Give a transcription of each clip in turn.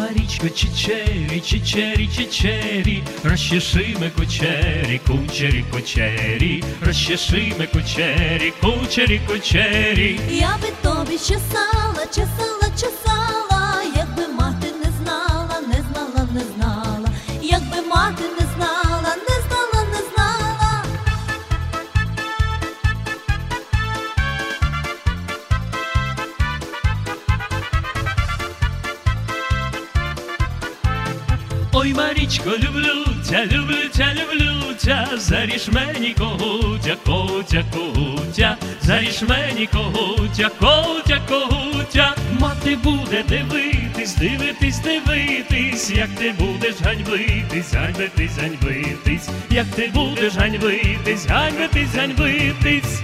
Марічко, чичері, чичері, чичері, розчеши ми кучері, кучері, кучері, розчеши ми кучері, кучері, кучері. Я би тобі чесала, чесала, чесала, якби мати не знала, не знала, не знала, якби мати не знала, не знала, не знала. Ой, Марічко, люблю тя, люблю тя, люблю тя, заріж мені когутя, когутя, когутя, заріж мені когутя, когутя, когутя. Мати буде дивитись, дивитись, дивитись, як ти будеш ганьбитись, ганьбитись, ганьбитись, як ти будеш ганьбитись, ганьбитись, ганьбитись.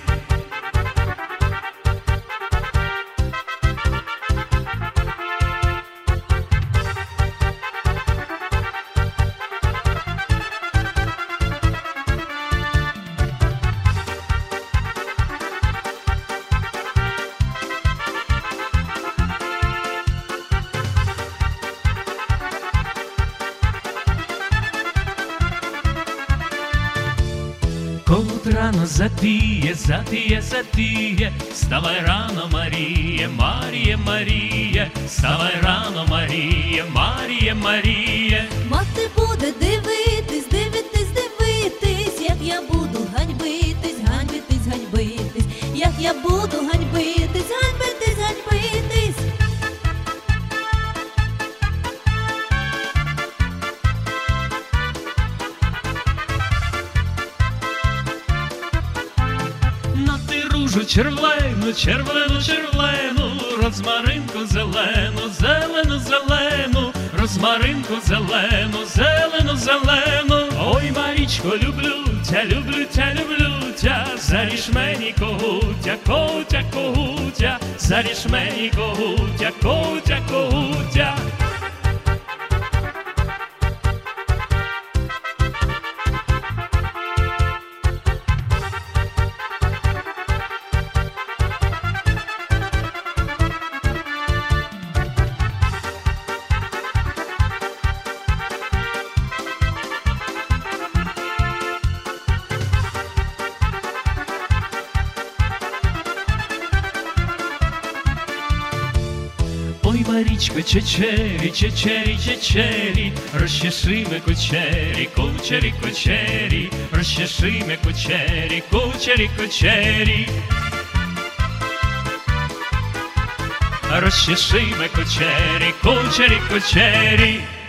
Кот рано запіє, запіє, запіє, вставай рано, Маріє, Маріє, Маріє, вставай рано, Маріє, Маріє, Маріє. Мати буде дивитись, дивитись, дивитись, як я буду ганьбитись, ганьбитись, ганьбитись, як я буду ганьбитись, ганьбитись, ганьбитись. На ти ружу червлену, червлену, червлену, розмаринку зелену, зелену, зелену, розмаринку зелену, зелену, зелену. Ой, Марічко, люблю тя, люблю тя, люблю тя, заріж мені когутя, когутя, когутя, заріж мені когутя, когутя, когутя. Ой, Марічко, чечері, чечері, чечері, розчеши ми кучері, кучері, кучері, розчеши ми кучері, кучері, кучері. Розчеши ми кучері, кучері, кучері.